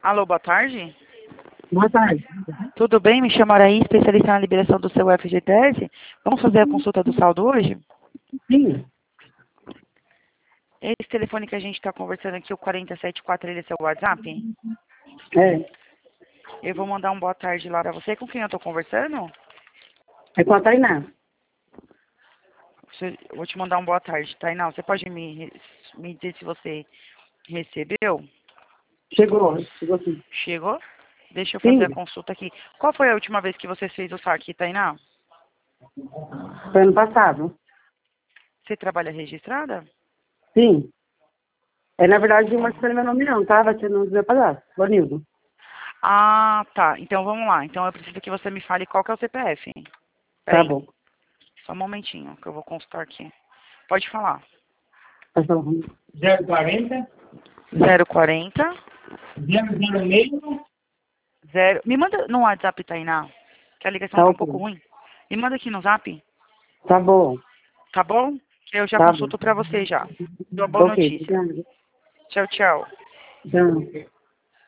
Alô, boa tarde. Boa tarde. Tudo bem? Me chamo Araí, especialista na liberação do seu FGTS. Vamos fazer a consulta do saldo hoje? Sim. Esse telefone que a gente está conversando aqui, o 474, ele é seu WhatsApp? É. Eu vou mandar um boa tarde lá para você. Com quem eu estou conversando? É com a Tainá. Eu vou te mandar um boa tarde, Tainá. Você pode me dizer se você recebeu? Chegou sim. Chegou? Deixa eu fazer a Sim. consulta aqui. Qual foi a última vez que você fez o saque, Tainá? Foi ano passado. Você trabalha registrada? Sim. É, na verdade, uma foi meu nome não, tá? Vai ser no meu padrasto, Bonildo. Ah, tá. Então vamos lá. Então eu preciso que você me fale qual que é o CPF. Tá Peraí, bom. só um momentinho que eu vou consultar aqui. Pode falar. Tá bom. 040 040 006. 0. Me manda no WhatsApp, Tainá, que a ligação Tá tá um pouco ok. ruim. Me manda aqui no Zap, Tá bom. tá bom? Que eu já Tá bom. consulto pra você já. Uma boa Ok. notícia. Tchau, tchau. Tchau.